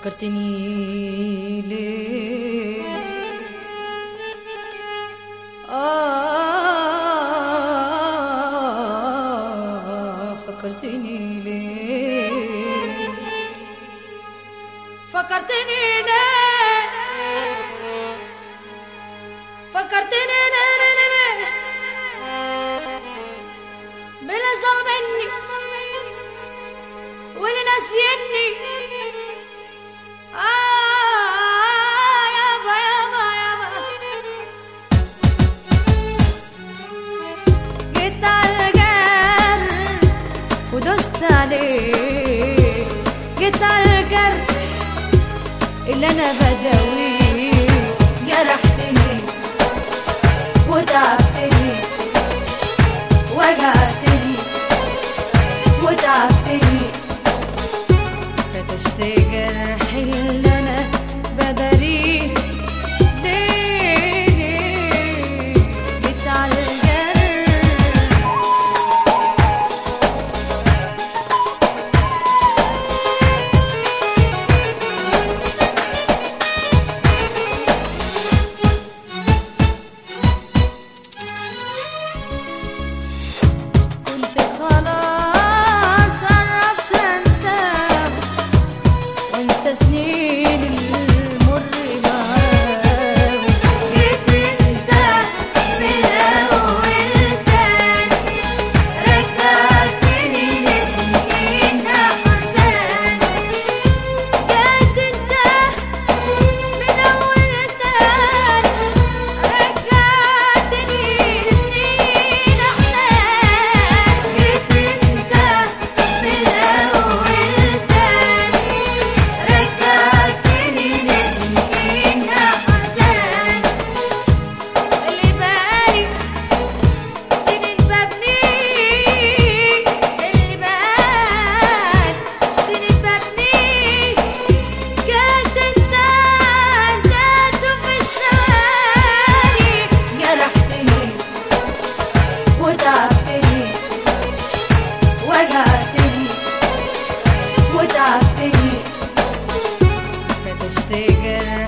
فكرتني ليه فكرتني ليه فكرتني ليه فكرتني ليه بلا زعل مني واللي ناسيني يابا يابا يابا جيت على الجرح ودوست عليه جيت على الجرح اللي انا بداويه جرحتني وتعبتني وجعتني وتعبتني فتشت جرح اللي انا بداريه ليه جيت على سنين المر معاه جيت انت من اول تاني رجعتني لسنين احزان جيت انت من اول تاني رجعتني لسنين احزان جيت انت من اول وتعبتني وجعتني وتعبتني فتشت جرح